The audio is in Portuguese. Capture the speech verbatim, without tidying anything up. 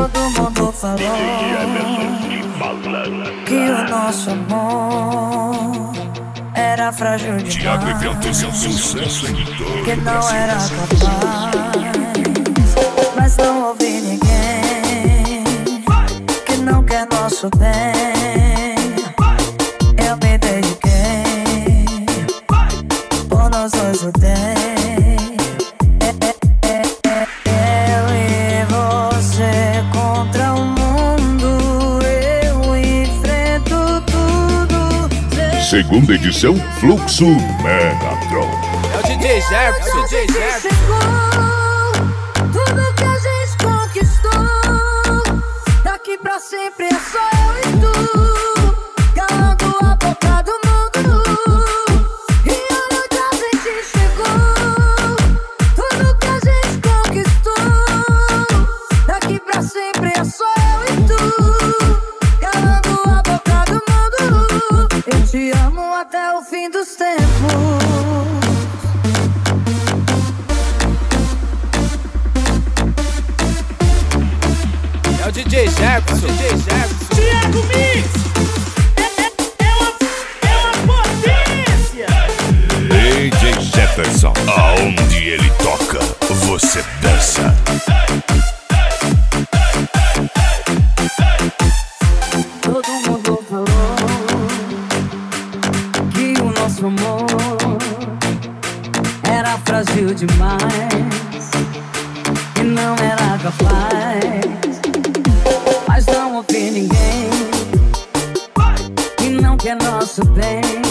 Todo mundo falou que o nosso amor era frágil demais, Thiago Eventos é um sucesso em todo que o não Brasil. era capaz, mas não ouvi ninguém que não quer nosso bem. Eu me dediquei, por nós dois lutei. Eu e você contra o mundo, eu enfrento tudo. Segunda edição, Fluxo Megatron. É o D J Jefferson, D J Jefferson. Chegou, tudo que a gente conquistou, daqui pra sempre é só eu e tu, calando a boca do mundo. E olha onde a gente chegou, tudo que a gente conquistou, daqui pra sempre é só eu e tu, calando a boca do mundo. Eu te amo até o fim dos tempos. É o D J Jefferson, D J Jefferson. Thiago Mix é, é, é, uma, é uma potência. D J Jefferson, aonde ele toca, você dança. Todo mundo falou que o nosso amor era frágil demais, que não era capaz, mas não ouvi ninguém que não quer nosso bem.